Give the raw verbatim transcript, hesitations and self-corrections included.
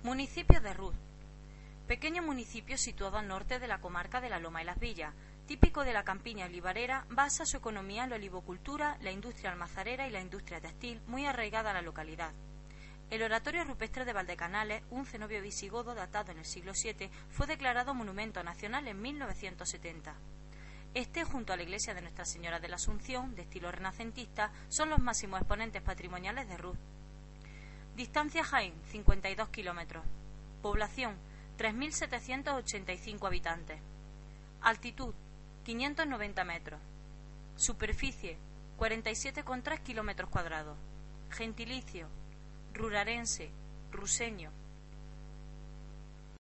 Municipio de Ruz. Pequeño municipio situado al norte de la comarca de la Loma y las Villas, típico de la campiña olivarera, basa su economía en la olivocultura, la industria almazarera y la industria textil, muy arraigada a la localidad. El oratorio rupestre de Valdecanales, un cenobio visigodo datado en el siglo siete, fue declarado Monumento Nacional en mil novecientos setenta. Este, junto a la iglesia de Nuestra Señora de la Asunción, de estilo renacentista, son los máximos exponentes patrimoniales de Ruz. Distancia Jaén, cincuenta y dos kilómetros. Población, tres mil setecientos ochenta y cinco habitantes. Altitud, quinientos noventa metros. Superficie, cuarenta y siete coma tres kilómetros cuadrados. Gentilicio, rurarense, ruseño.